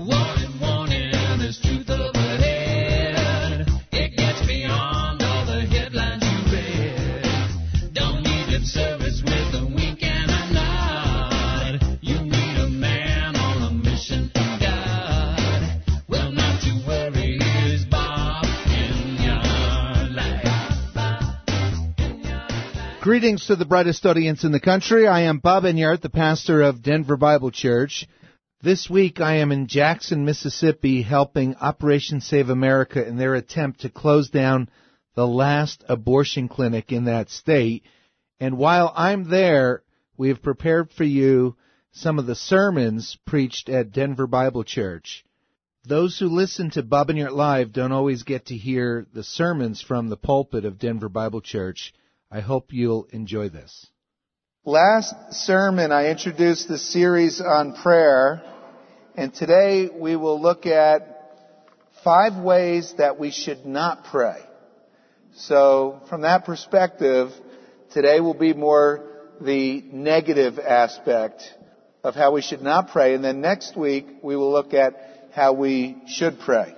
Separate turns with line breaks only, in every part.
Warning, warning, there's truth overhead. It gets beyond all the headlines you read. Don't need lip service with a wink and a nod. You need a man on a mission from God. Well, not to worry, here's Bob in your life.
Greetings to the brightest audience in the country. I am Bob Enyart, the pastor of Denver Bible Church. This week I am in Jackson, Mississippi, helping Operation Save America in their attempt to close down the last abortion clinic in that state. And while I'm there, we have prepared for you some of the sermons preached at Denver Bible Church. Those who listen to Bob Enyart Live don't always get to hear the sermons from the pulpit of Denver Bible Church. I hope you'll enjoy this. Last sermon, I introduced the series on prayer, and today we will look at 5 ways that we should not pray. So, from that perspective, today will be more the negative aspect of how we should not pray, and then next week we will look at how we should pray.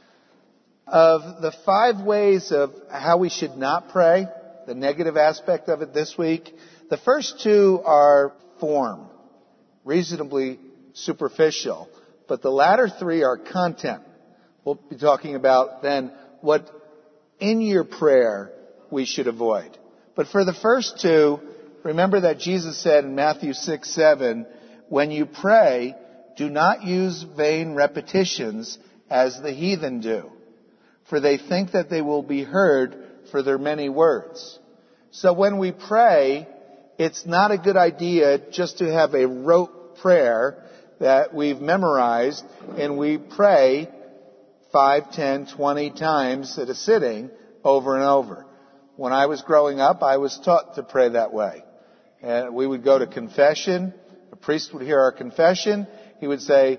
Of the 5 ways of how we should not pray, the negative aspect of it this week, the first 2 are form, reasonably superficial, but the latter 3 are content. We'll be talking about then what in your prayer we should avoid. But for the first 2, remember that Jesus said in Matthew 6:7, when you pray, do not use vain repetitions as the heathen do, for they think that they will be heard for their many words. So when we pray, it's not a good idea just to have a rote prayer that we've memorized and we pray 5, 10, 20 times at a sitting over and over. When I was growing up, I was taught to pray that way. And we would go to confession. A priest would hear our confession. He would say,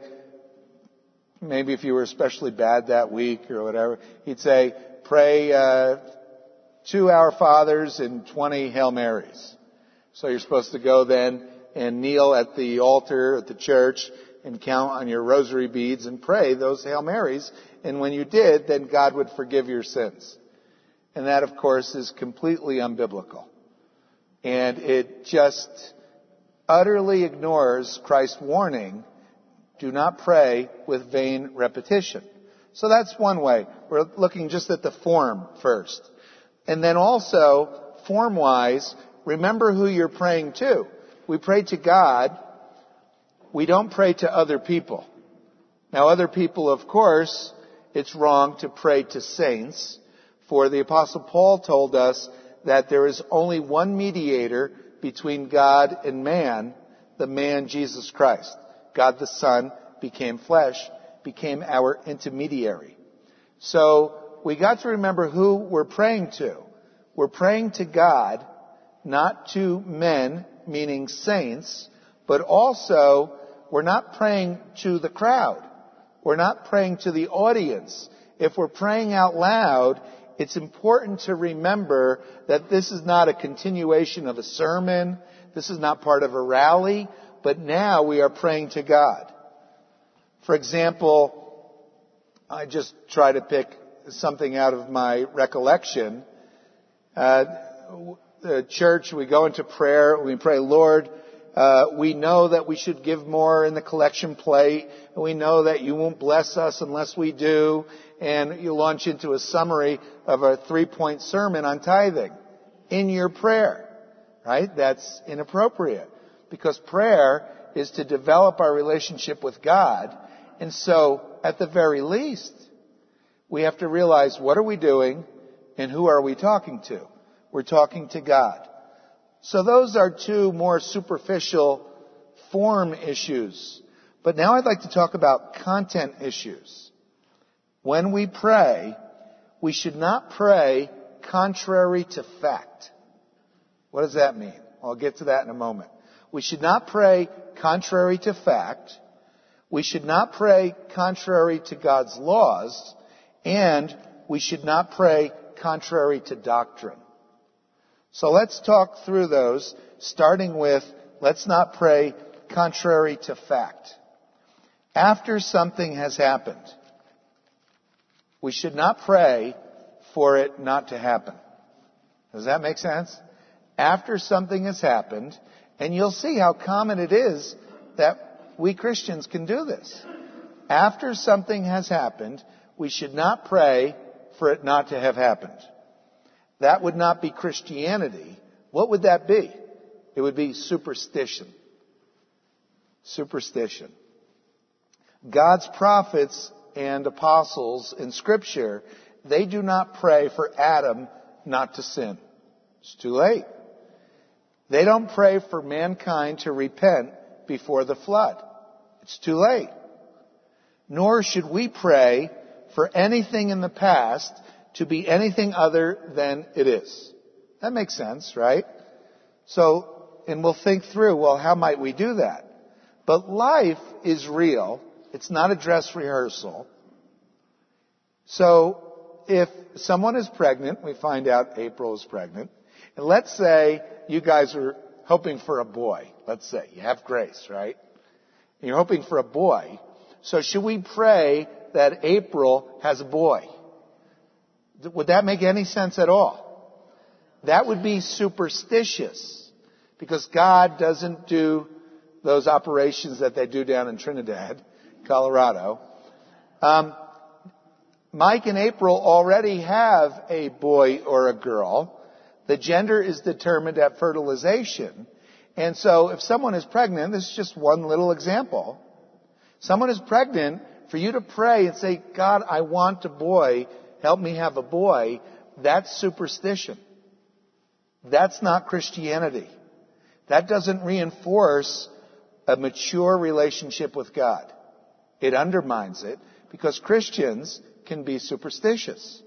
maybe if you were especially bad that week or whatever, he'd say, pray 2 Our Fathers and 20 Hail Marys. So you're supposed to go then and kneel at the altar at the church and count on your rosary beads and pray those Hail Marys. And when you did, then God would forgive your sins. And that, of course, is completely unbiblical. And it just utterly ignores Christ's warning, do not pray with vain repetition. So that's one way. We're looking just at the form first. And then also, form-wise, remember who you're praying to. We pray to God. We don't pray to other people. Now, other people, of course, it's wrong to pray to saints. For the Apostle Paul told us that there is only one mediator between God and man, the man Jesus Christ. God the Son became flesh, became our intermediary. So, we got to remember who we're praying to. We're praying to God, not to men, meaning saints, but also we're not praying to the crowd. We're not praying to the audience. If we're praying out loud, it's important to remember that this is not a continuation of a sermon. This is not part of a rally, but now we are praying to God. For example, I just try to pick something out of my recollection. The church, we go into prayer, we pray, Lord, we know that we should give more in the collection plate, and we know that you won't bless us unless we do, and you launch into a summary of a 3-point sermon on tithing in your prayer, right? That's inappropriate, because prayer is to develop our relationship with God, and so, at the very least, we have to realize what are we doing and who are we talking to? We're talking to God. So those are 2 more superficial form issues. But now I'd like to talk about content issues. When we pray, we should not pray contrary to fact. What does that mean? I'll get to that in a moment. We should not pray contrary to fact. We should not pray contrary to God's laws. And we should not pray contrary to doctrine. So let's talk through those, starting with, let's not pray contrary to fact. After something has happened, we should not pray for it not to happen. Does that make sense? After something has happened, and you'll see how common it is that we Christians can do this. After something has happened, we should not pray for it not to have happened. That would not be Christianity. What would that be? It would be superstition. Superstition. God's prophets and apostles in Scripture, they do not pray for Adam not to sin. It's too late. They don't pray for mankind to repent before the flood. It's too late. Nor should we pray for anything in the past to be anything other than it is. That makes sense, right? So, and we'll think through, well, how might we do that? But life is real. It's not a dress rehearsal. So, if someone is pregnant, we find out April is pregnant, and let's say you guys are hoping for a boy. Let's say you have grace, right? And you're hoping for a boy. So should we pray that April has a boy? Would that make any sense at all? That would be superstitious, because God doesn't do those operations that they do down in Trinidad, Colorado. Mike and April already have a boy or a girl. The gender is determined at fertilization. And so if someone is pregnant, this is just one little example. Someone is pregnant, for you to pray and say, God, I want a boy, help me have a boy, that's superstition. That's not Christianity. That doesn't reinforce a mature relationship with God. It undermines it, because Christians can be superstitious.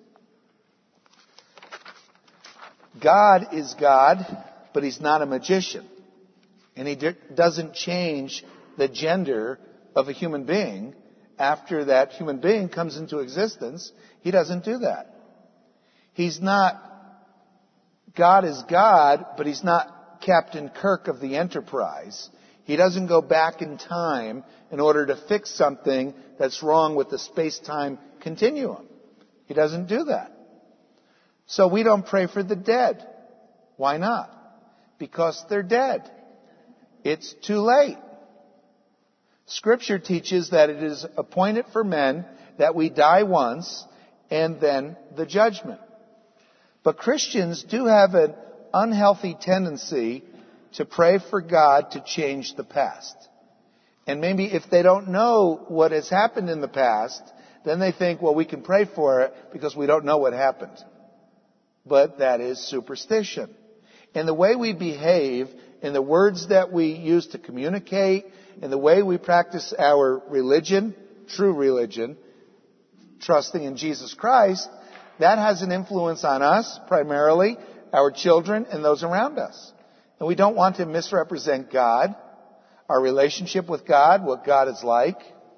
God is God, but He's not a magician. And He doesn't change the gender of a human being after that human being comes into existence. He doesn't do that. God is God, but He's not Captain Kirk of the Enterprise. He doesn't go back in time in order to fix something that's wrong with the space-time continuum. He doesn't do that. So we don't pray for the dead. Why not? Because they're dead. It's too late. Scripture teaches that it is appointed for men that we die once and then the judgment. But Christians do have an unhealthy tendency to pray for God to change the past. And maybe if they don't know what has happened in the past, then they think, well, we can pray for it because we don't know what happened. But that is superstition. And the way we behave, and the words that we use to communicate, and the way we practice our religion, true religion, trusting in Jesus Christ, that has an influence on us, primarily, our children, and those around us. And we don't want to misrepresent God, our relationship with God, what God is like.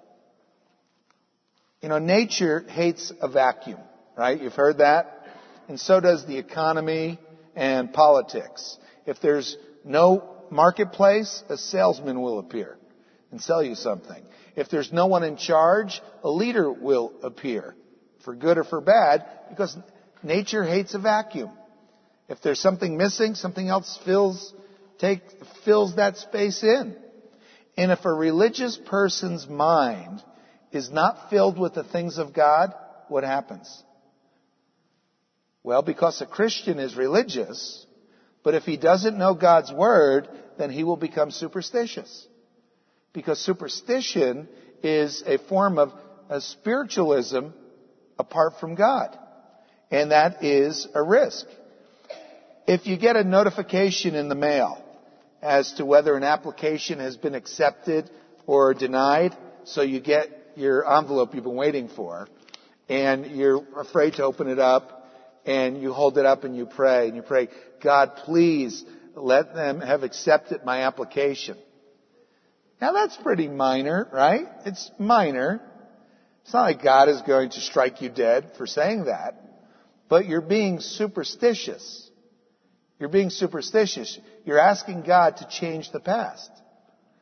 You know, nature hates a vacuum, right? You've heard that? And so does the economy and politics. If there's no marketplace, a salesman will appear and sell you something. If there's no one in charge, a leader will appear, for good or for bad, because nature hates a vacuum. If there's something missing, something else fills that space in. And if a religious person's mind is not filled with the things of God, what happens? Well, because a Christian is religious, but if he doesn't know God's Word, then he will become superstitious. Because superstition is a form of a spiritualism apart from God. And that is a risk. If you get a notification in the mail as to whether an application has been accepted or denied, so you get your envelope you've been waiting for, and you're afraid to open it up, and you hold it up and you pray, God, please let them have accepted my application. Now that's pretty minor, right? It's minor. It's not like God is going to strike you dead for saying that. But you're being superstitious. You're being superstitious. You're asking God to change the past.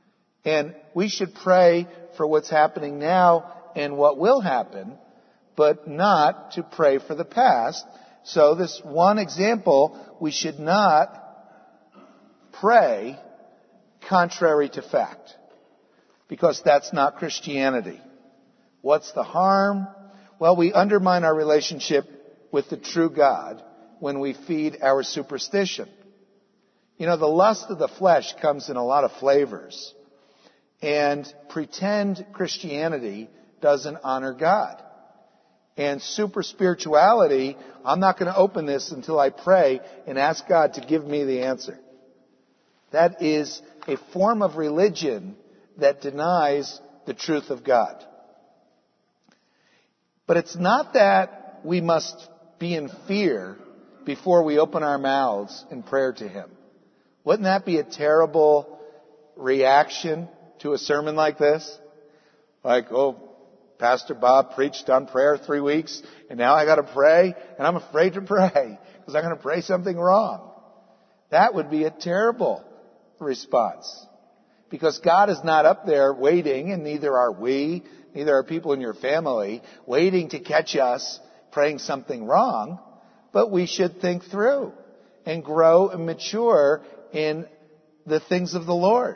And we should pray for what's happening now and what will happen, but not to pray for the past. So this one example, we should not pray contrary to fact, because that's not Christianity. What's the harm? Well, we undermine our relationship with the true God when we feed our superstition. You know, the lust of the flesh comes in a lot of flavors. And pretend Christianity doesn't honor God. And super spirituality, I'm not going to open this until I pray and ask God to give me the answer. That is a form of religion that denies the truth of God. But it's not that we must be in fear before we open our mouths in prayer to Him. Wouldn't that be a terrible reaction to a sermon like this? Like, oh, Pastor Bob preached on prayer 3 weeks, and now I got to pray, and I'm afraid to pray because I'm going to pray something wrong. That would be a terrible response, because God is not up there waiting, and neither are we, neither are people in your family, waiting to catch us praying something wrong. But we should think through and grow and mature in the things of the Lord.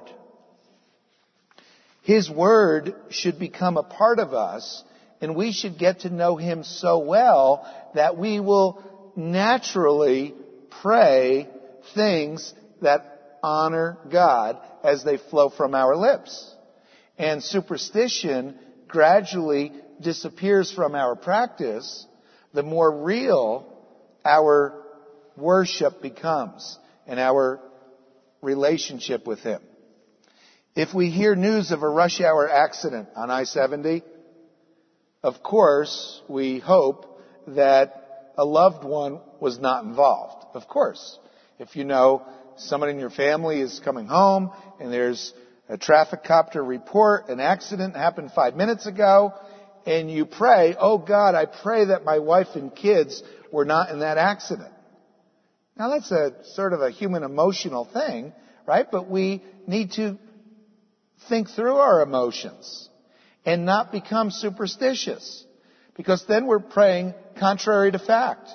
His Word should become a part of us, and we should get to know Him so well that we will naturally pray things that honor God as they flow from our lips. And superstition gradually disappears from our practice the more real our worship becomes and our relationship with Him. If we hear news of a rush hour accident on I-70, of course, we hope that a loved one was not involved. Of course. If you know someone in your family is coming home and there's a traffic copter report, an accident happened 5 minutes ago, and you pray, oh God, I pray that my wife and kids were not in that accident. Now that's a sort of a human emotional thing, right? But we need to think through our emotions and not become superstitious, because then we're praying contrary to fact.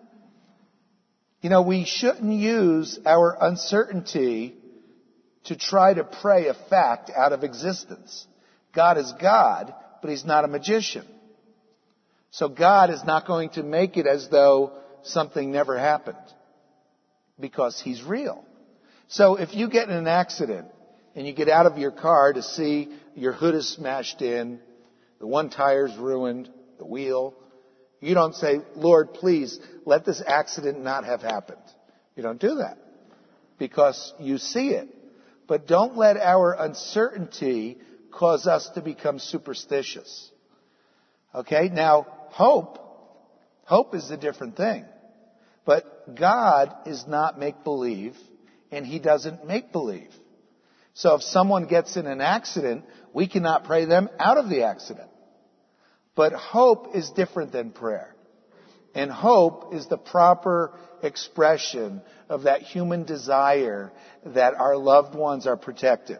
You know, we shouldn't use our uncertainty to try to pray a fact out of existence. God is God, but He's not a magician. So God is not going to make it as though something never happened, because He's real. So if you get in an accident and you get out of your car to see your hood is smashed in, the one tire's ruined, the wheel, you don't say, Lord, please let this accident not have happened. You don't do that, because you see it. But don't let our uncertainty cause us to become superstitious. Okay? Now, hope is a different thing. But God is not make-believe, and He doesn't make believe. So if someone gets in an accident, we cannot pray them out of the accident. But hope is different than prayer. And hope is the proper expression of that human desire that our loved ones are protected.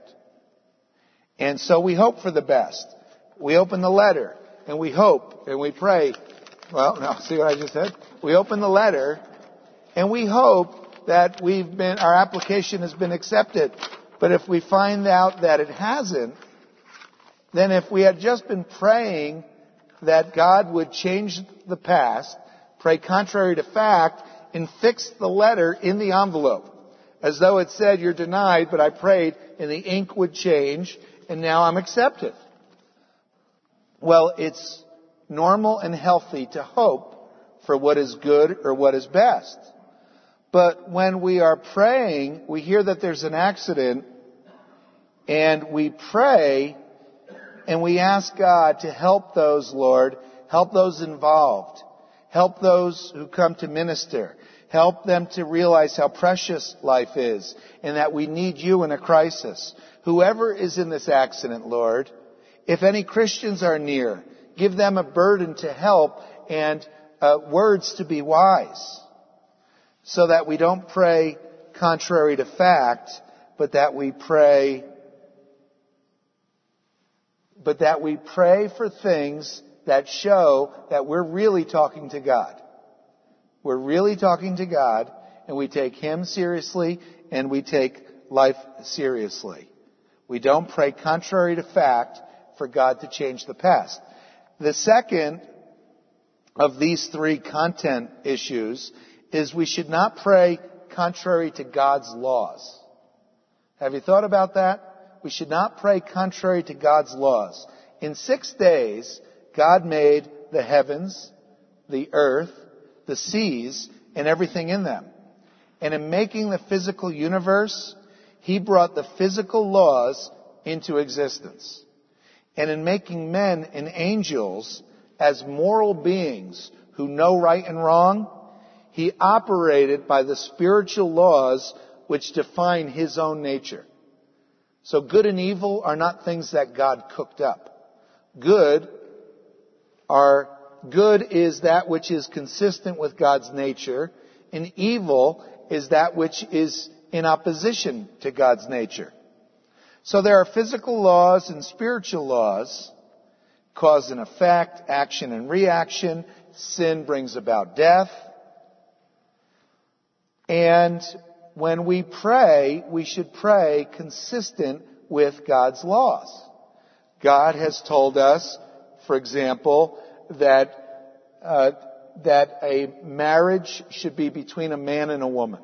And so we hope for the best. We open the letter and we hope and we pray. Well, no, see what I just said? We open the letter and we hope that our application has been accepted. But if we find out that it hasn't, then if we had just been praying that God would change the past, pray contrary to fact, and fix the letter in the envelope, as though it said, you're denied, but I prayed, and the ink would change, and now I'm accepted. Well, it's normal and healthy to hope for what is good or what is best. But when we are praying, we hear that there's an accident, and we pray, and we ask God to help those, Lord, help those involved, help those who come to minister, help them to realize how precious life is, and that we need You in a crisis. Whoever is in this accident, Lord, if any Christians are near, give them a burden to help and words to be wise, so that we don't pray contrary to fact, but that we pray but that we pray for things that show that we're really talking to God. We're really talking to God, and we take Him seriously, and we take life seriously. We don't pray contrary to fact for God to change the past. The second of these three content issues is we should not pray contrary to God's laws. Have you thought about that? We should not pray contrary to God's laws. In 6 days, God made the heavens, the earth, the seas, and everything in them. And in making the physical universe, He brought the physical laws into existence. And in making men and angels as moral beings who know right and wrong, He operated by the spiritual laws which define His own nature. So good and evil are not things that God cooked up. Good is that which is consistent with God's nature, and evil is that which is in opposition to God's nature. So there are physical laws and spiritual laws, cause and effect, action and reaction. Sin brings about death. And when we pray, we should pray consistent with God's laws. God has told us, for example, that a marriage should be between a man and a woman.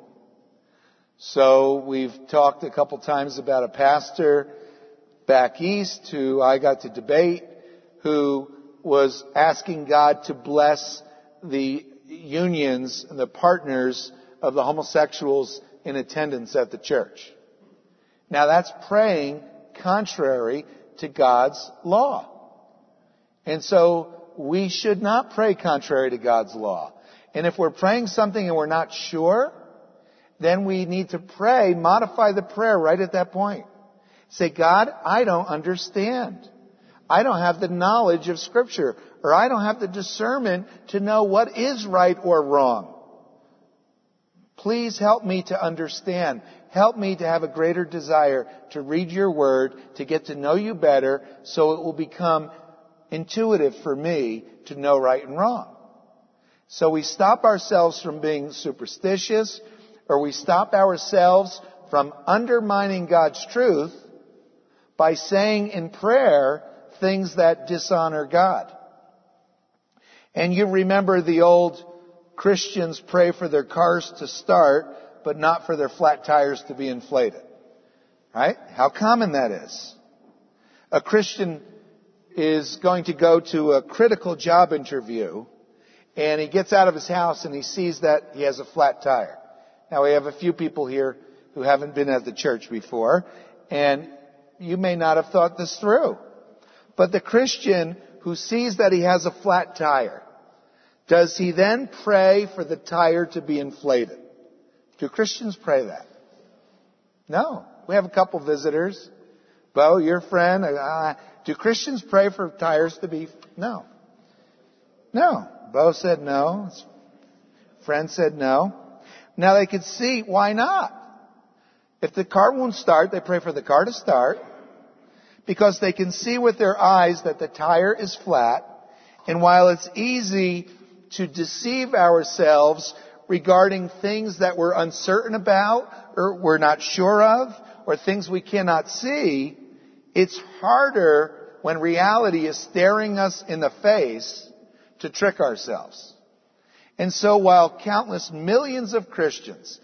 So we've talked a couple times about a pastor back east who I got to debate, who was asking God to bless the unions and the partners of the homosexuals in attendance at the church. Now that's praying contrary to God's law. And so we should not pray contrary to God's law. And if we're praying something and we're not sure, then we need to pray, modify the prayer right at that point. Say, God, I don't understand. I don't have the knowledge of Scripture, or I don't have the discernment to know what is right or wrong. Please help me to understand. Help me to have a greater desire to read your word, to get to know you better, so it will become intuitive for me to know right and wrong. So we stop ourselves from being superstitious, or we stop ourselves from undermining God's truth by saying in prayer things that dishonor God. And you remember the old Christians pray for their cars to start, but not for their flat tires to be inflated. Right? How common that is. A Christian is going to go to a critical job interview, and he gets out of his house and he sees that he has a flat tire. Now, we have a few people here who haven't been at the church before, and you may not have thought this through. But the Christian who sees that he has a flat tire, does he then pray for the tire to be inflated? Do Christians pray that? No. We have a couple visitors. Bo, your friend. Do Christians pray for tires to be... No. No. Bo said no. His friend said no. Now they could see, why not? If the car won't start, they pray for the car to start, because they can see with their eyes that the tire is flat. And while it's easy to deceive ourselves regarding things that we're uncertain about, or we're not sure of, or things we cannot see, it's harder when reality is staring us in the face to trick ourselves. And so while countless millions of Christians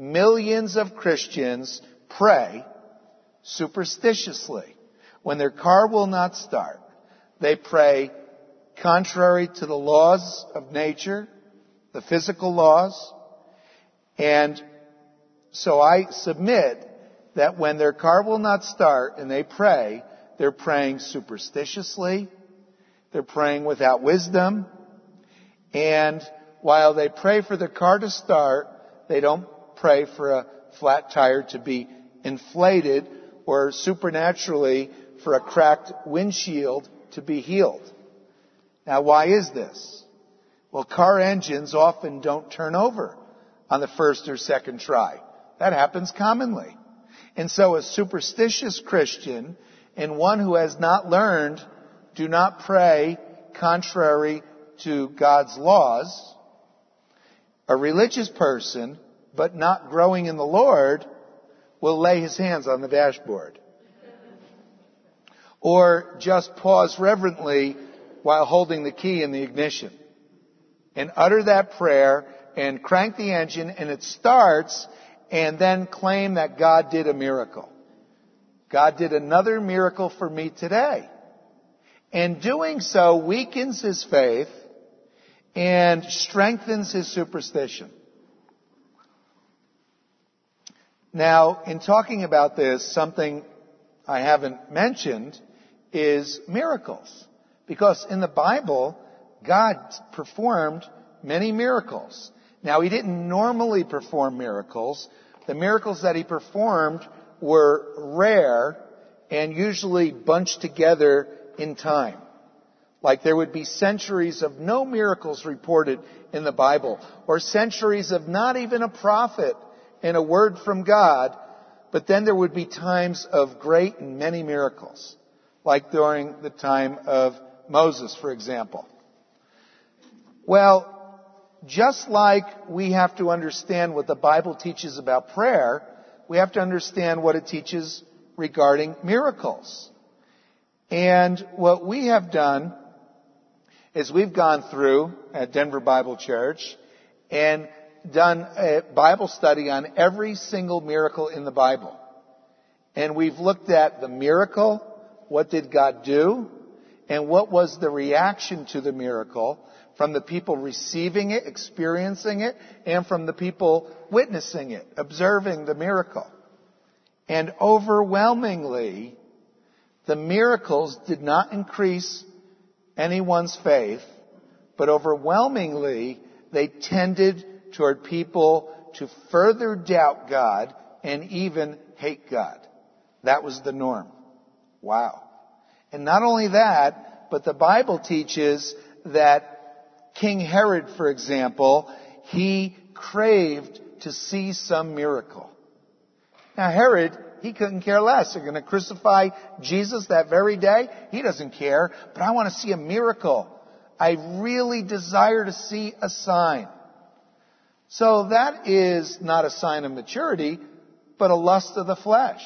pray superstitiously when their car will not start, they pray contrary to the laws of nature, the physical laws. And so I submit that when their car will not start and they pray, they're praying superstitiously, they're praying without wisdom, and while they pray for their car to start, they don't pray for a flat tire to be inflated, or supernaturally for a cracked windshield to be healed. Now, why is this? Well, car engines often don't turn over on the first or second try. That happens commonly. And so a superstitious Christian And one who has not learned, do not pray contrary to God's laws. A religious person, but not growing in the Lord, will lay his hands on the dashboard. Or just pause reverently while holding the key in the ignition. And utter that prayer and crank the engine and it starts, and then claim that God did a miracle. God did another miracle for me today. And doing so weakens his faith and strengthens his superstition. Now, in talking about this, something I haven't mentioned is miracles. Because in the Bible, God performed many miracles. Now, he didn't normally perform miracles. The miracles that he performed were rare and usually bunched together in time. Like there would be centuries of no miracles reported in the Bible, or centuries of not even a prophet and a word from God, but then there would be times of great and many miracles, like during the time of Moses, for example. Well, just like we have to understand what the Bible teaches about prayer, we have to understand what it teaches regarding miracles. And what we have done is we've gone through at Denver Bible Church and done a Bible study on every single miracle in the Bible. And we've looked at the miracle, what did God do, and what was the reaction to the miracle from the people receiving it, experiencing it, and from the people witnessing it, observing the miracle. And overwhelmingly, the miracles did not increase anyone's faith, but overwhelmingly, they tended toward people to further doubt God and even hate God. That was the norm. Wow. And not only that, but the Bible teaches that King Herod, for example, he craved to see some miracle. Now Herod, he couldn't care less. They're going to crucify Jesus that very day. He doesn't care, but I want to see a miracle. I really desire to see a sign. So that is not a sign of maturity, but a lust of the flesh.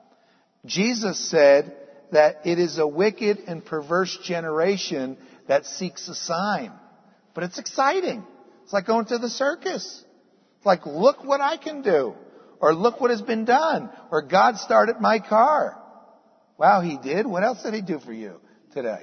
Jesus said that it is a wicked and perverse generation that seeks a sign. But it's exciting. It's like going to the circus. It's like, look what I can do. Or look what has been done. Or God started my car. Wow, he did? What else did he do for you today?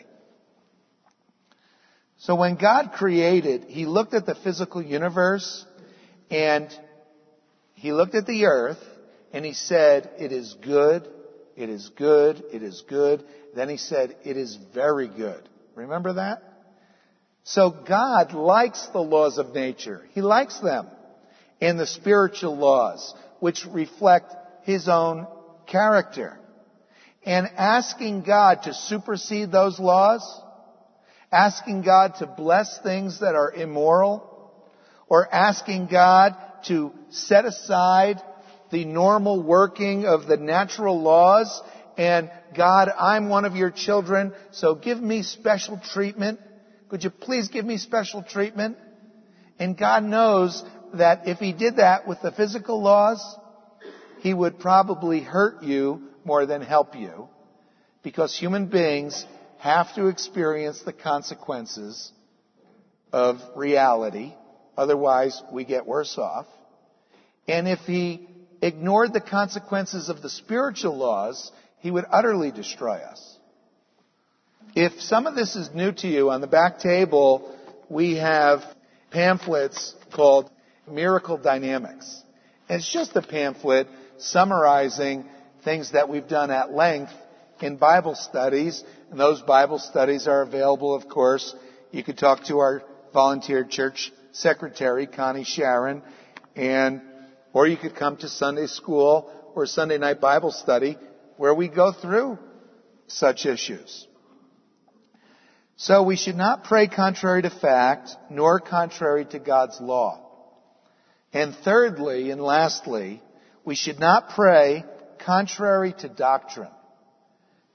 So when God created, he looked at the physical universe and he looked at the earth and he said, it is good, it is good, it is good. Then he said, it is very good. Remember that? So God likes the laws of nature. He likes them. And the spiritual laws, which reflect his own character. And asking God to supersede those laws, asking God to bless things that are immoral, or asking God to set aside the normal working of the natural laws, and God, I'm one of your children, so give me special treatment. Could you please give me special treatment? And God knows that if he did that with the physical laws, he would probably hurt you more than help you, because human beings have to experience the consequences of reality. Otherwise, we get worse off. And if he ignored the consequences of the spiritual laws, he would utterly destroy us. If some of this is new to you, on the back table, we have pamphlets called Miracle Dynamics. And it's just a pamphlet summarizing things that we've done at length in Bible studies. And those Bible studies are available, of course. You could talk to our volunteer church secretary, Connie Sharon, or you could come to Sunday school or Sunday night Bible study where we go through such issues. So we should not pray contrary to fact, nor contrary to God's law. And thirdly and lastly, we should not pray contrary to doctrine.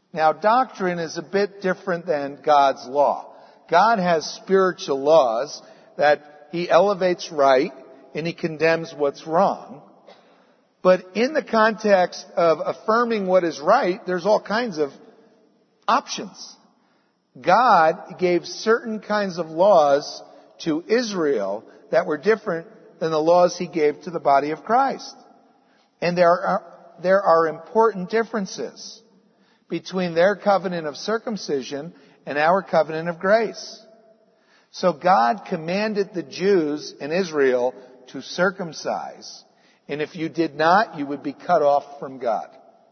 Now, doctrine is a bit different than God's law. God has spiritual laws that He elevates right and He condemns what's wrong. But in the context of affirming what is right, there's all kinds of options. God gave certain kinds of laws to Israel that were different than the laws He gave to the body of Christ. And there are important differences between their covenant of circumcision and our covenant of grace. So God commanded the Jews in Israel to circumcise. And if you did not, you would be cut off from God.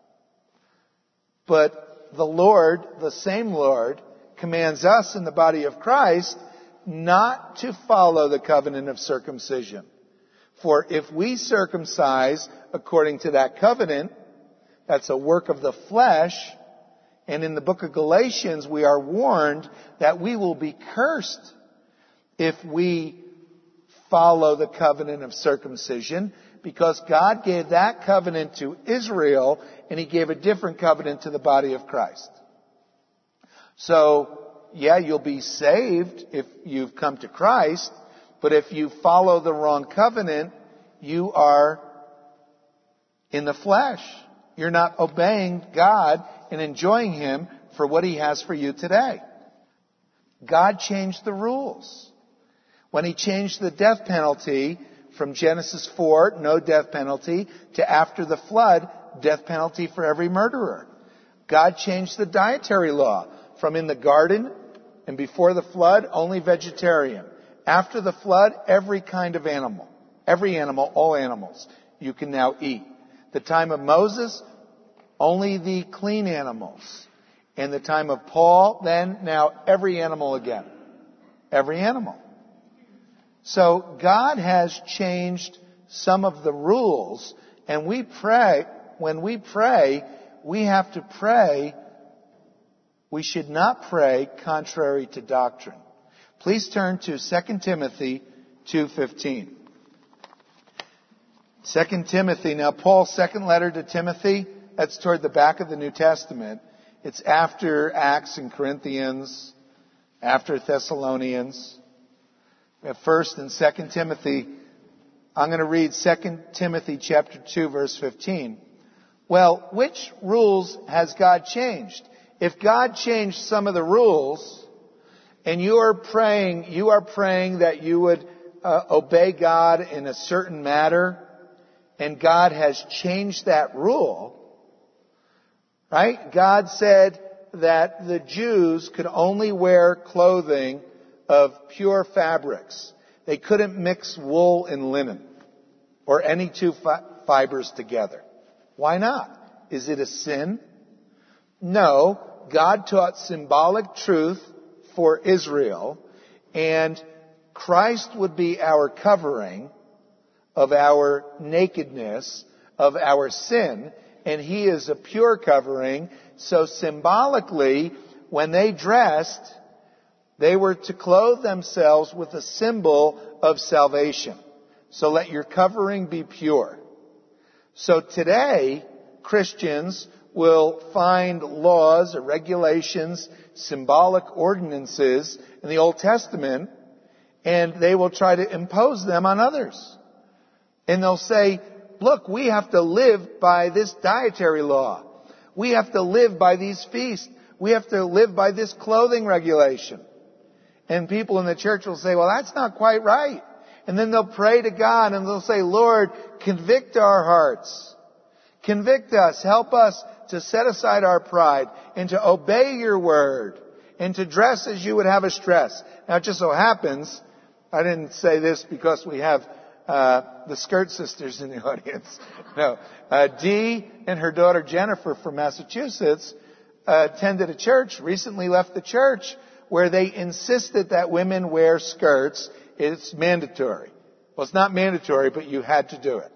But the Lord, the same Lord, commands us in the body of Christ not to follow the covenant of circumcision. For if we circumcise according to that covenant, that's a work of the flesh. And in the book of Galatians, we are warned that we will be cursed if we follow the covenant of circumcision, because God gave that covenant to Israel and He gave a different covenant to the body of Christ. So, yeah, you'll be saved if you've come to Christ, but if you follow the wrong covenant, you are in the flesh. You're not obeying God and enjoying Him for what He has for you today. God changed the rules. When He changed the death penalty from Genesis 4, no death penalty, to after the flood, death penalty for every murderer. God changed the dietary law from in the garden and before the flood, only vegetarian. After the flood, every kind of animal. Every animal, all animals, you can now eat. The time of Moses, only the clean animals. In the time of Paul, then, now every animal again. Every animal. So God has changed some of the rules, and when we pray, we have to pray. We should not pray contrary to doctrine. Please turn to 2 Timothy 2:15. 2 Timothy, now Paul's second letter to Timothy, that's toward the back of the New Testament. It's after Acts and Corinthians, after Thessalonians. We have 1st and 2 Timothy. I'm going to read 2 Timothy chapter 2 verse 15. Well, which rules has God changed? If God changed some of the rules, and you are praying that you would obey God in a certain matter, and God has changed that rule, right? God said that the Jews could only wear clothing of pure fabrics. They couldn't mix wool and linen or any two fibers together. Why not? Is it a sin? No. God taught symbolic truth for Israel, and Christ would be our covering of our nakedness, of our sin, and He is a pure covering. So symbolically, when they dressed, they were to clothe themselves with a symbol of salvation. So let your covering be pure. So today, Christians will find laws or regulations, symbolic ordinances in the Old Testament, and they will try to impose them on others. And they'll say, look, we have to live by this dietary law. We have to live by these feasts. We have to live by this clothing regulation. And people in the church will say, well, that's not quite right. And then they'll pray to God and they'll say, Lord, convict our hearts. Convict us. Help us to set aside our pride and to obey your word and to dress as you would have us dress. Now, it just so happens, I didn't say this because we have the Skirt Sisters in the audience. No. Dee and her daughter Jennifer from Massachusetts attended a church, recently left the church, where they insisted that women wear skirts. It's mandatory. Well, it's not mandatory, but you had to do it.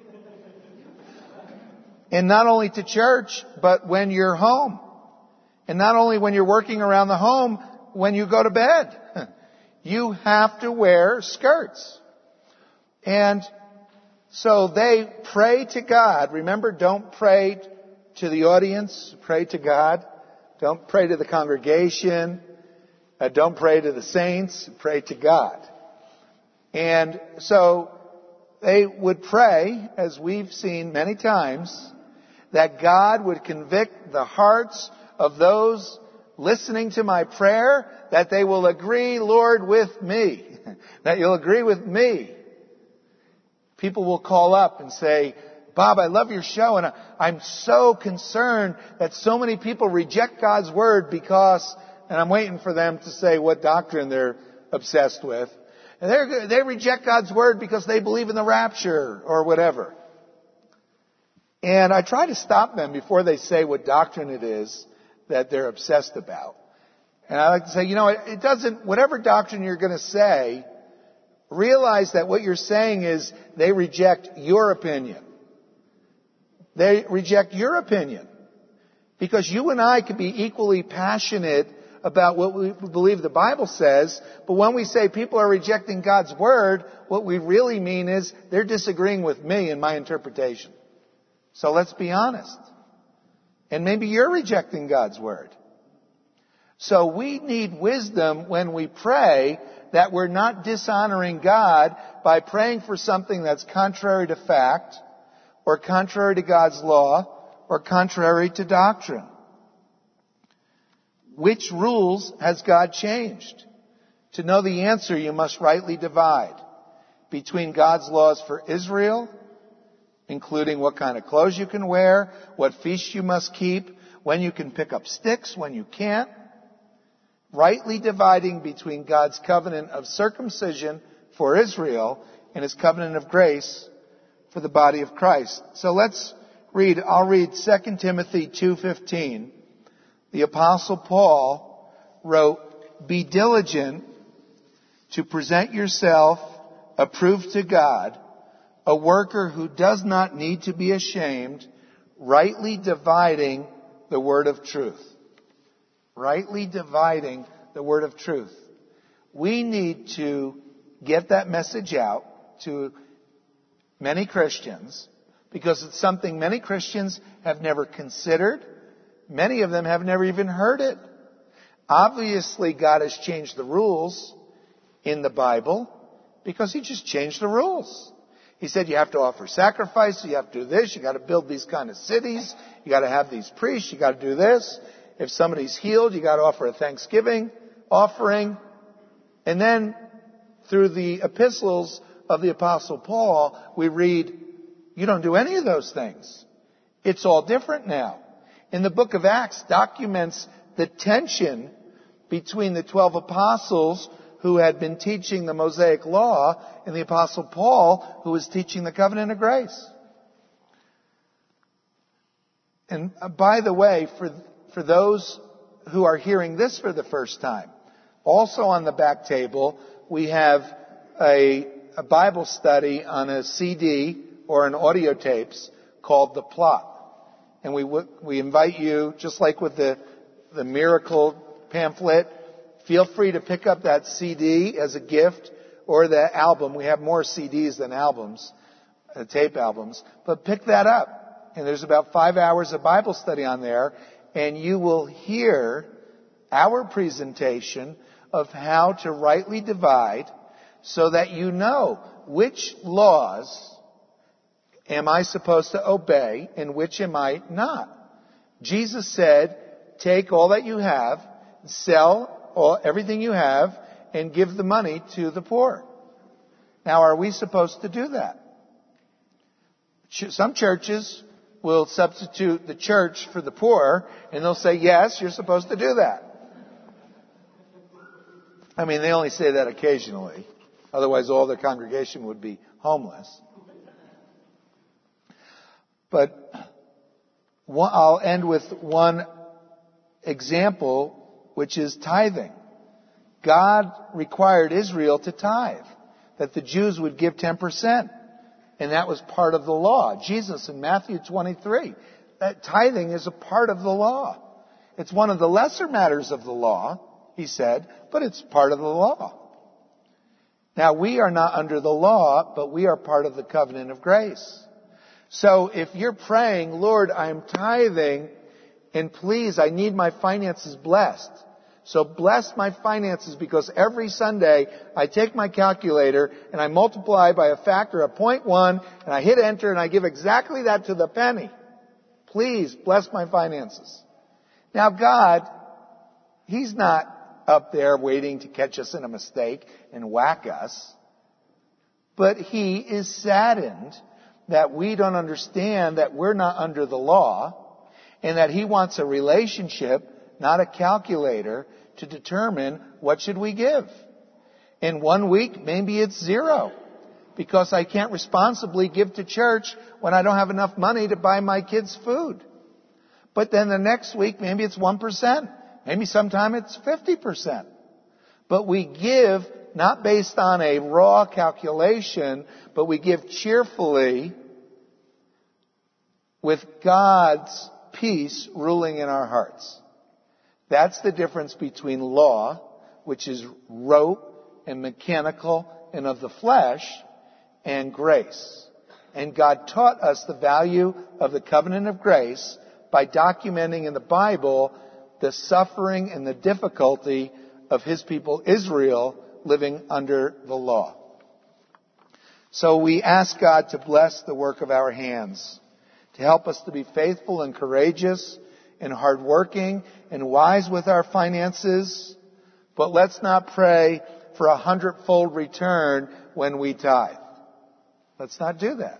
And not only to church, but when you're home. And not only when you're working around the home, when you go to bed. You have to wear skirts. And so they pray to God. Remember, don't pray to the audience. Pray to God. Don't pray to the congregation. Don't pray to the saints. Pray to God. And so they would pray, as we've seen many times, that God would convict the hearts of those listening to my prayer, that they will agree, Lord, with me. That you'll agree with me. People will call up and say, Bob, I love your show, and I'm so concerned that so many people reject God's Word because, and I'm waiting for them to say what doctrine they're obsessed with. And they reject God's Word because they believe in the rapture or whatever. And I try to stop them before they say what doctrine it is that they're obsessed about. And I like to say, it doesn't, whatever doctrine you're going to say, realize that what you're saying is they reject your opinion. They reject your opinion. Because you and I can be equally passionate about what we believe the Bible says, but when we say people are rejecting God's Word, what we really mean is they're disagreeing with me in my interpretation. So let's be honest. And maybe you're rejecting God's Word. So we need wisdom when we pray, that we're not dishonoring God by praying for something that's contrary to fact, or contrary to God's law, or contrary to doctrine. Which rules has God changed? To know the answer, you must rightly divide between God's laws for Israel, including what kind of clothes you can wear, what feasts you must keep, when you can pick up sticks, when you can't. Rightly dividing between God's covenant of circumcision for Israel and His covenant of grace for the body of Christ. So let's read, I'll read 2 Timothy 2:15. The Apostle Paul wrote, "Be diligent to present yourself approved to God, a worker who does not need to be ashamed, rightly dividing the word of truth." Rightly dividing the word of truth. We need to get that message out to many Christians, because it's something many Christians have never considered. Many of them have never even heard it. Obviously, God has changed the rules in the Bible because He just changed the rules. He said you have to offer sacrifice, you have to do this, you got to build these kind of cities, you got to have these priests, you got to do this. If somebody's healed, you got to offer a thanksgiving offering. And then through the epistles of the Apostle Paul, we read, you don't do any of those things. It's all different now. In the book of Acts documents the tension between the 12 apostles who had been teaching the Mosaic law and the Apostle Paul, who was teaching the covenant of grace. And by the way, for those who are hearing this for the first time, also on the back table, we have a Bible study on a CD or an audio tapes called The Plot. And we invite you, just like with the miracle pamphlet, feel free to pick up that CD as a gift, or the album. We have more CDs than albums, tape albums. But pick that up. And there's about 5 hours of Bible study on there. And you will hear our presentation of how to rightly divide, so that you know which laws am I supposed to obey and which am I not. Jesus said, take all that you have, sell everything you have, and give the money to the poor. Now, are we supposed to do that? Some churches will substitute the church for the poor, and they'll say, yes, you're supposed to do that. I mean, they only say that occasionally. Otherwise, all the congregation would be homeless. But I'll end with one example, which is tithing. God required Israel to tithe, that the Jews would give 10%. And that was part of the law. Jesus in Matthew 23, that tithing is a part of the law. It's one of the lesser matters of the law, he said, but it's part of the law. Now, we are not under the law, but we are part of the covenant of grace. So if you're praying, Lord, I'm tithing, And please, I need my finances blessed. So bless my finances, because every Sunday I take my calculator and I multiply by a factor of 0.1 and I hit enter and I give exactly that to the penny. Please bless my finances. Now God, He's not up there waiting to catch us in a mistake and whack us. But He is saddened that we don't understand that we're not under the law, and that He wants a relationship, not a calculator, to determine what should we give. In 1 week, maybe it's 0, because I can't responsibly give to church when I don't have enough money to buy my kids food. But then the next week, maybe it's 1%. Maybe sometime it's 50%. But we give not based on a raw calculation, but we give cheerfully with God's peace ruling in our hearts. That's the difference between law, which is rote and mechanical and of the flesh, and grace. And God taught us the value of the covenant of grace by documenting in the Bible the suffering and the difficulty of His people Israel living under the law. So we ask God to bless the work of our hands, to help us to be faithful and courageous and hardworking and wise with our finances. But let's not pray for 100-fold return when we tithe. Let's not do that.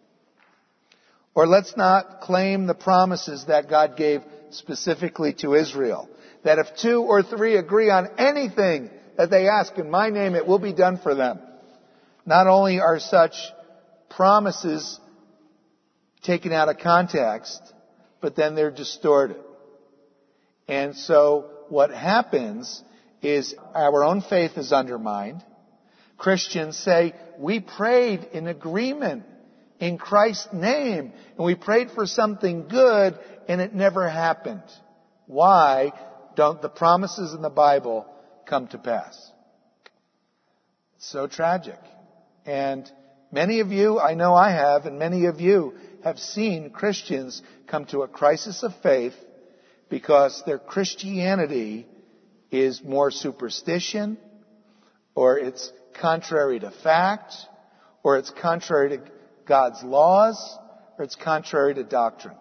Or let's not claim the promises that God gave specifically to Israel, that if 2 or 3 agree on anything that they ask in my name, it will be done for them. Not only are such promises taken out of context, but then they're distorted. And so what happens is our own faith is undermined. Christians say, we prayed in agreement in Christ's name, and we prayed for something good, and it never happened. Why don't the promises in the Bible come to pass? It's so tragic. And many of you, I know I have, and many of you have seen Christians come to a crisis of faith because their Christianity is more superstition, or it's contrary to fact, or it's contrary to God's laws, or it's contrary to doctrine.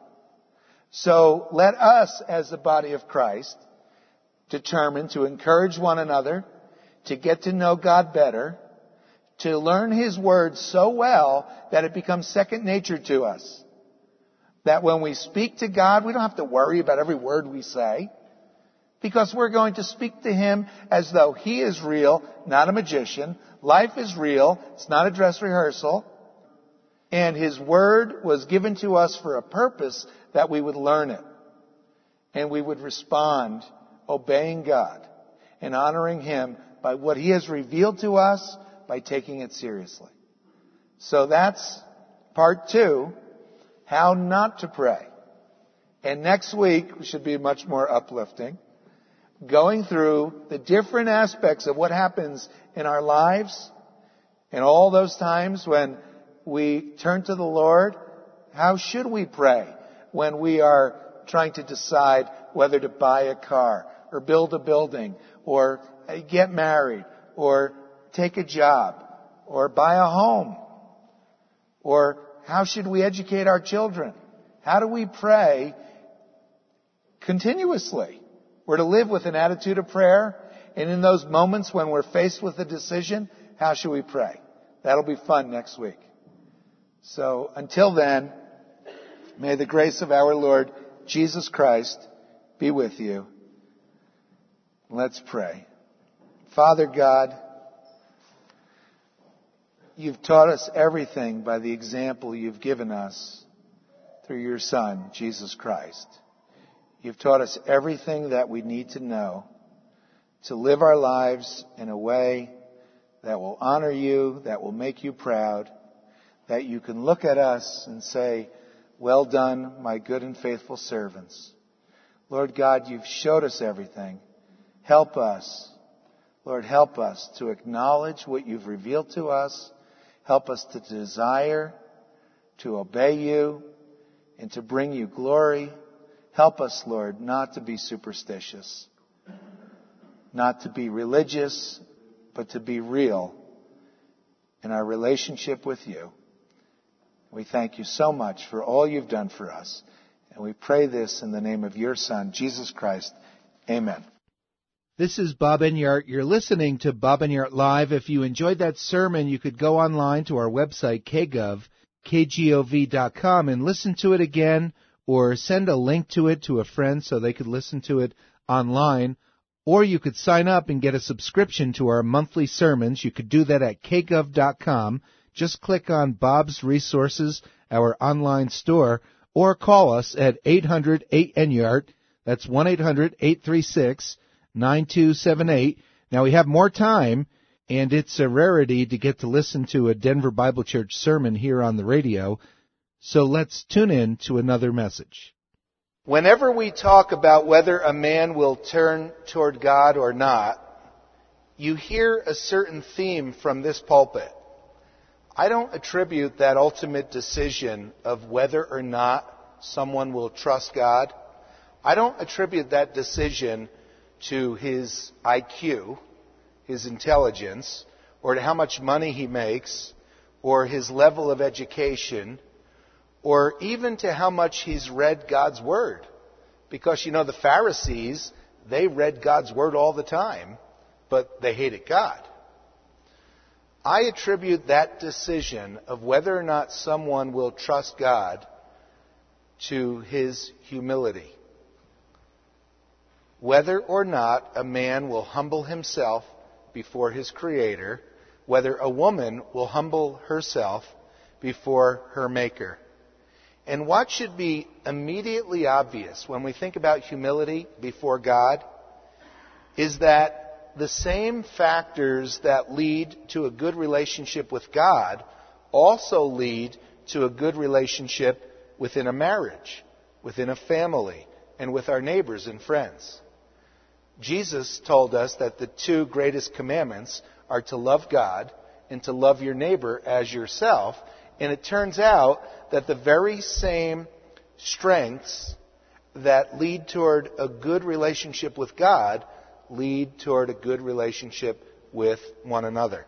So let us, as the body of Christ, determine to encourage one another, to get to know God better, to learn His Word so well that it becomes second nature to us. That when we speak to God, we don't have to worry about every word we say, because we're going to speak to Him as though He is real, not a magician. Life is real. It's not a dress rehearsal. And His Word was given to us for a purpose, that we would learn it. And we would respond, obeying God and honoring Him by what He has revealed to us, by taking it seriously. So that's part 2, how not to pray. And next week, we should be much more uplifting, going through the different aspects of what happens in our lives and all those times when we turn to the Lord. How should we pray when we are trying to decide whether to buy a car or build a building or get married or take a job or buy a home? Or how should we educate our children? How do we pray continuously? We're to live with an attitude of prayer. And in those moments when we're faced with a decision, how should we pray? That'll be fun next week. So until then, may the grace of our Lord Jesus Christ be with you. Let's pray. Father God, You've taught us everything by the example You've given us through Your Son, Jesus Christ. You've taught us everything that we need to know to live our lives in a way that will honor You, that will make You proud, that You can look at us and say, well done, my good and faithful servants. Lord God, You've showed us everything. Help us. Lord, help us to acknowledge what You've revealed to us. Help us to desire to obey You and to bring You glory. Help us, Lord, not to be superstitious, not to be religious, but to be real in our relationship with you. We thank you so much for all you've done for us. And we pray this in the name of your Son, Jesus Christ. Amen. This is Bob Enyart. You're listening to Bob Enyart Live. If you enjoyed that sermon, you could go online to our website, kgov.com, and listen to it again, or send a link to it to a friend so they could listen to it online. Or you could sign up and get a subscription to our monthly sermons. You could do that at kgov.com. Just click on Bob's Resources, our online store, or call us at 800-8-ENYART. That's 1-800-836-9278. Now, we have more time, and it's a rarity to get to listen to a Denver Bible Church sermon here on the radio. So let's tune in to another message. Whenever we talk about whether a man will turn toward God or not, you hear a certain theme from this pulpit. I don't attribute that ultimate decision of whether or not someone will trust God. I don't attribute that decision to his IQ, his intelligence, or to how much money he makes, or his level of education, or even to how much he's read God's Word. Because, you know, the Pharisees, they read God's Word all the time, but they hated God. I attribute that decision of whether or not someone will trust God to his humility. Whether or not a man will humble himself before his Creator, whether a woman will humble herself before her Maker. And what should be immediately obvious when we think about humility before God is that the same factors that lead to a good relationship with God also lead to a good relationship within a marriage, within a family, and with our neighbors and friends. Jesus told us that the two greatest commandments are to love God and to love your neighbor as yourself. And it turns out that the very same strengths that lead toward a good relationship with God lead toward a good relationship with one another.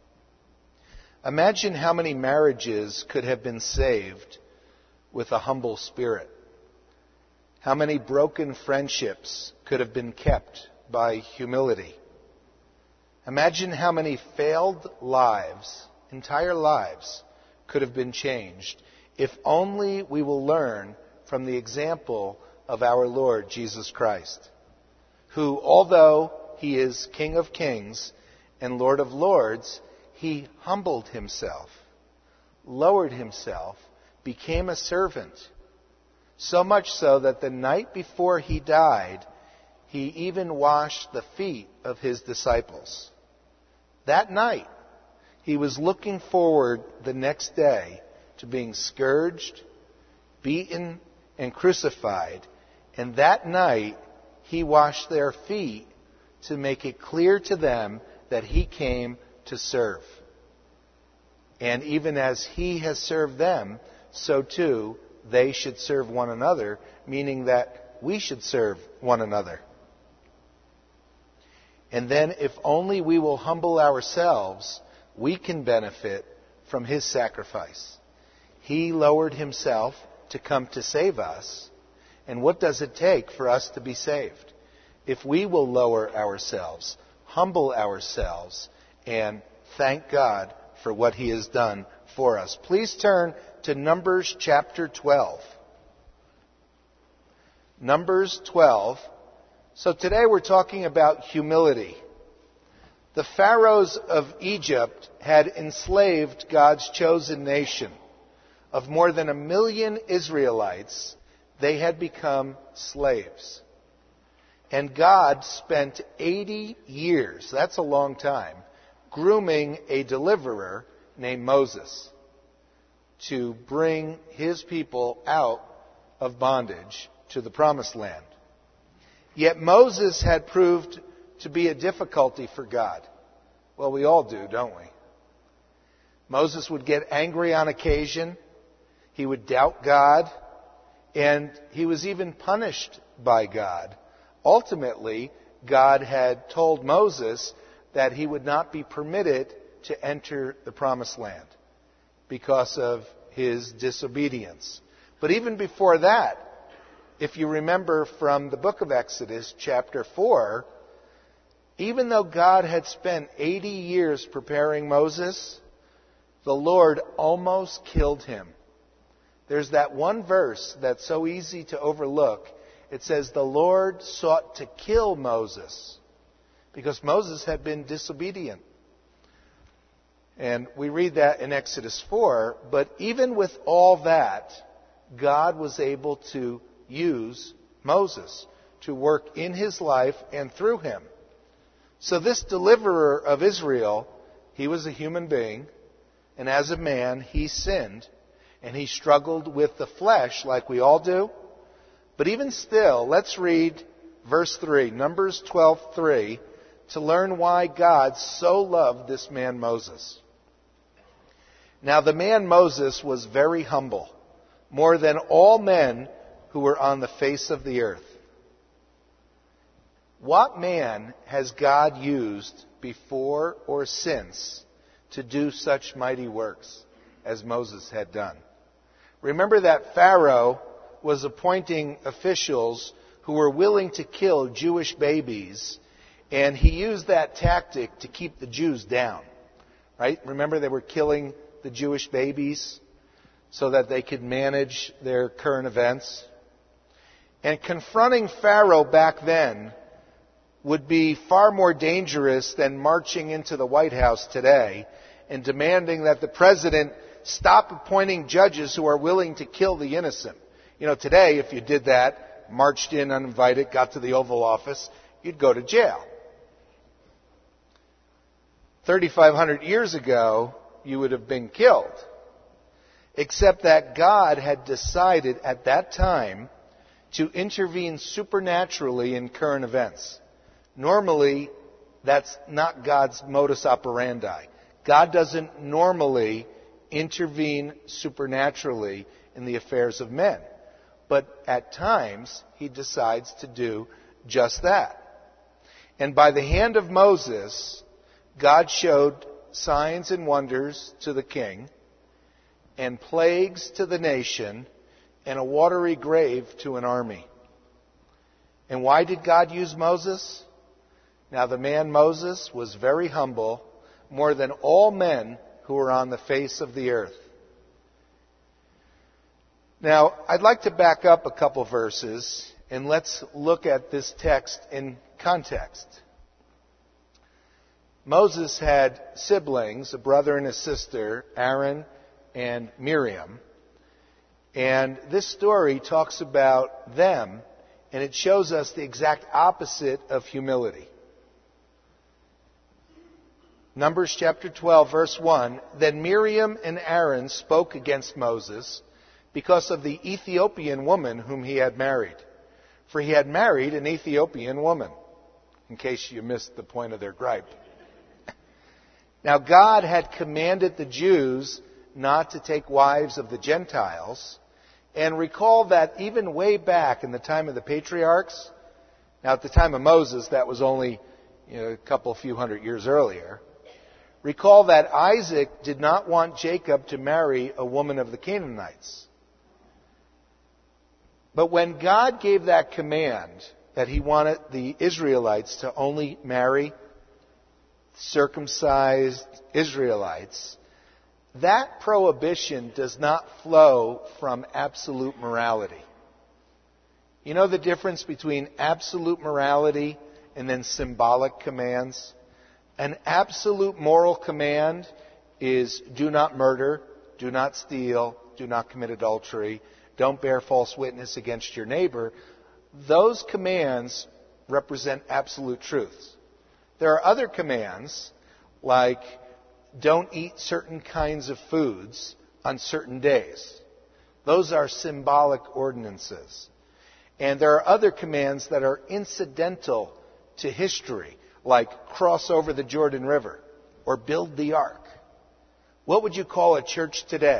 Imagine how many marriages could have been saved with a humble spirit. How many broken friendships could have been kept by humility. Imagine how many failed lives, entire lives, could have been changed if only we will learn from the example of our Lord Jesus Christ, who, although he is King of Kings and Lord of Lords, he humbled himself, lowered himself, became a servant, so much so that the night before he died, he even washed the feet of his disciples. That night, he was looking forward the next day to being scourged, beaten, and crucified. And that night, he washed their feet to make it clear to them that he came to serve. And even as he has served them, so too they should serve one another, meaning that we should serve one another. And then if only we will humble ourselves, we can benefit from his sacrifice. He lowered himself to come to save us. And what does it take for us to be saved? If we will lower ourselves, humble ourselves, and thank God for what he has done for us. Please turn to Numbers chapter 12. Numbers 12. So today we're talking about humility. The pharaohs of Egypt had enslaved God's chosen nation. Of more than 1 million Israelites, they had become slaves. And God spent 80 years, that's a long time, grooming a deliverer named Moses to bring his people out of bondage to the promised land. Yet Moses had proved to be a difficulty for God. Well, we all do, don't we? Moses would get angry on occasion. He would doubt God. And he was even punished by God. Ultimately, God had told Moses that he would not be permitted to enter the Promised Land because of his disobedience. But even before that, if you remember from the book of Exodus, chapter 4, even though God had spent 80 years preparing Moses, the Lord almost killed him. There's that one verse that's so easy to overlook. It says, the Lord sought to kill Moses because Moses had been disobedient. And we read that in Exodus 4. But even with all that, God was able to use Moses to work in his life and through him. So this deliverer of Israel, he was a human being, and as a man, he sinned, and he struggled with the flesh like we all do. But even still, let's read verse 3, Numbers 12:3, to learn why God so loved this man Moses. Now the man Moses was very humble, more than all men who were on the face of the earth. What man has God used before or since to do such mighty works as Moses had done? Remember that Pharaoh was appointing officials who were willing to kill Jewish babies, and he used that tactic to keep the Jews down. Right? Remember they were killing the Jewish babies so that they could manage their current events? And confronting Pharaoh back then would be far more dangerous than marching into the White House today and demanding that the president stop appointing judges who are willing to kill the innocent. You know, today, if you did that, marched in uninvited, got to the Oval Office, you'd go to jail. 3,500 years ago, you would have been killed. Except that God had decided at that time to intervene supernaturally in current events. Normally, that's not God's modus operandi. God doesn't normally intervene supernaturally in the affairs of men. But at times, he decides to do just that. And by the hand of Moses, God showed signs and wonders to the king, and plagues to the nation, and a watery grave to an army. And why did God use Moses? Now the man Moses was very humble, more than all men who were on the face of the earth. Now, I'd like to back up a couple verses, and let's look at this text in context. Moses had siblings, a brother and a sister, Aaron and Miriam. And this story talks about them, and it shows us the exact opposite of humility. Numbers chapter 12, verse 1, Then Miriam and Aaron spoke against Moses because of the Ethiopian woman whom he had married. For he had married an Ethiopian woman, in case you missed the point of their gripe. Now God had commanded the Jews not to take wives of the Gentiles. And recall that even way back in the time of the patriarchs, now at the time of Moses, that was only a few hundred years earlier. Recall that Isaac did not want Jacob to marry a woman of the Canaanites. But when God gave that command that he wanted the Israelites to only marry circumcised Israelites, that prohibition does not flow from absolute morality. You know the difference between absolute morality and then symbolic commands? An absolute moral command is do not murder, do not steal, do not commit adultery, don't bear false witness against your neighbor. Those commands represent absolute truths. There are other commands like don't eat certain kinds of foods on certain days. Those are symbolic ordinances. And there are other commands that are incidental to history, like cross over the Jordan River or build the ark. What would you call a church today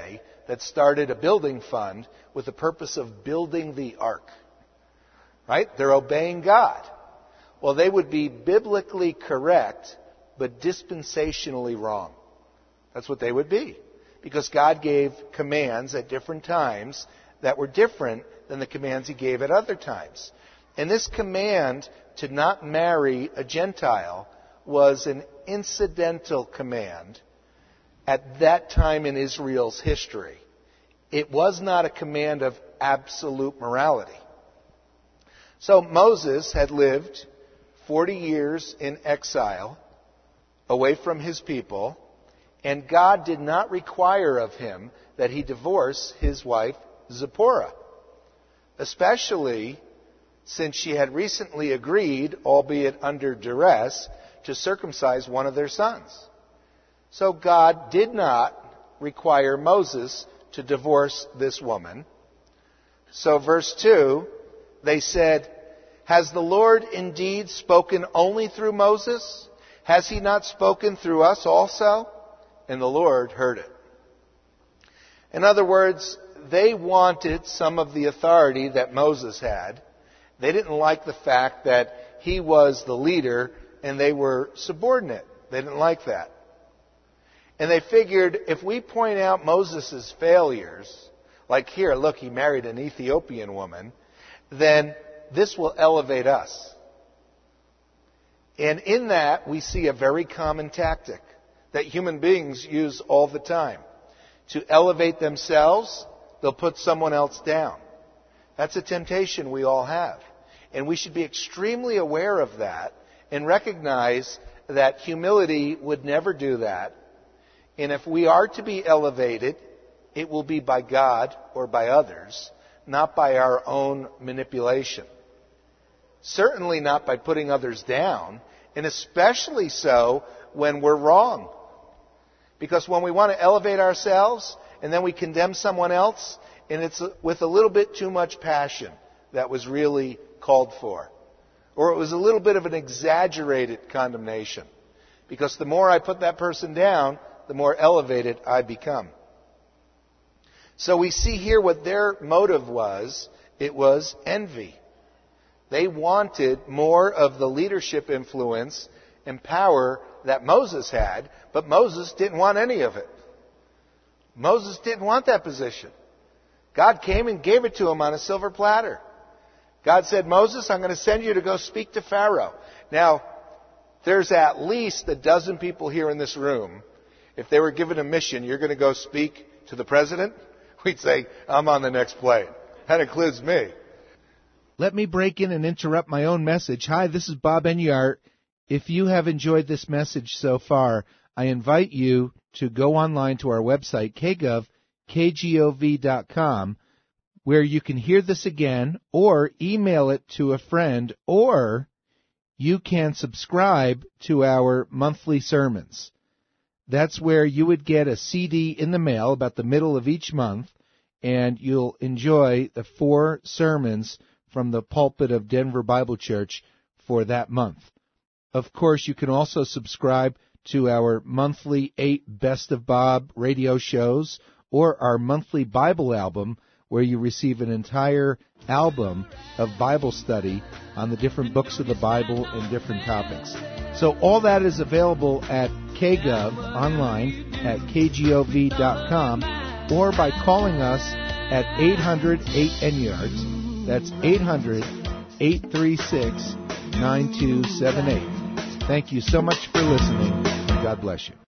that started a building fund with the purpose of building the ark. Right? They're obeying God. Well, they would be biblically correct, but dispensationally wrong. That's what they would be. Because God gave commands at different times that were different than the commands He gave at other times. And this command to not marry a Gentile was an incidental command at that time in Israel's history. It was not a command of absolute morality. So Moses had lived 40 years in exile, away from his people, and God did not require of him that he divorce his wife Zipporah, especially since she had recently agreed, albeit under duress, to circumcise one of their sons. So God did not require Moses to divorce this woman. So verse 2, they said, "Has the Lord indeed spoken only through Moses? Has He not spoken through us also?" And the Lord heard it. In other words, they wanted some of the authority that Moses had. They didn't like the fact that he was the leader and they were subordinate. They didn't like that. And they figured if we point out Moses' failures, like here, look, he married an Ethiopian woman, then this will elevate us. And in that, we see a very common tactic that human beings use all the time. To elevate themselves, they'll put someone else down. That's a temptation we all have. And we should be extremely aware of that and recognize that humility would never do that. And if we are to be elevated, it will be by God or by others, not by our own manipulation. Certainly not by putting others down, and especially so when we're wrong. Because when we want to elevate ourselves and then we condemn someone else, and it's with a little bit too much passion that was really called for. Or it was a little bit of an exaggerated condemnation. Because the more I put that person down, the more elevated I become. So we see here what their motive was. It was envy. They wanted more of the leadership influence and power that Moses had, but Moses didn't want any of it. Moses didn't want that position. God came and gave it to him on a silver platter. God said, "Moses, I'm going to send you to go speak to Pharaoh." Now, there's at least a dozen people here in this room. If they were given a mission, you're going to go speak to the president, we'd say, "I'm on the next plane." That includes me.
Let me break in and interrupt my own message. Hi, this is Bob Enyart. If you have enjoyed this message so far, I invite you to go online to our website, kgov.com, where you can hear this again, or email it to a friend, or you can subscribe to our monthly sermons. That's where you would get a CD in the mail about the middle of each month, and you'll enjoy the 4 sermons from the pulpit of Denver Bible Church for that month. Of course, you can also subscribe to our monthly 8 Best of Bob radio shows or our monthly Bible album, where you receive an entire album of Bible study on the different books of the Bible and different topics. So all that is available at KGov online at kgov.com or by calling us at 800-8-NYARDS. That's 800-836-9278. Thank you so much for listening, and God bless you.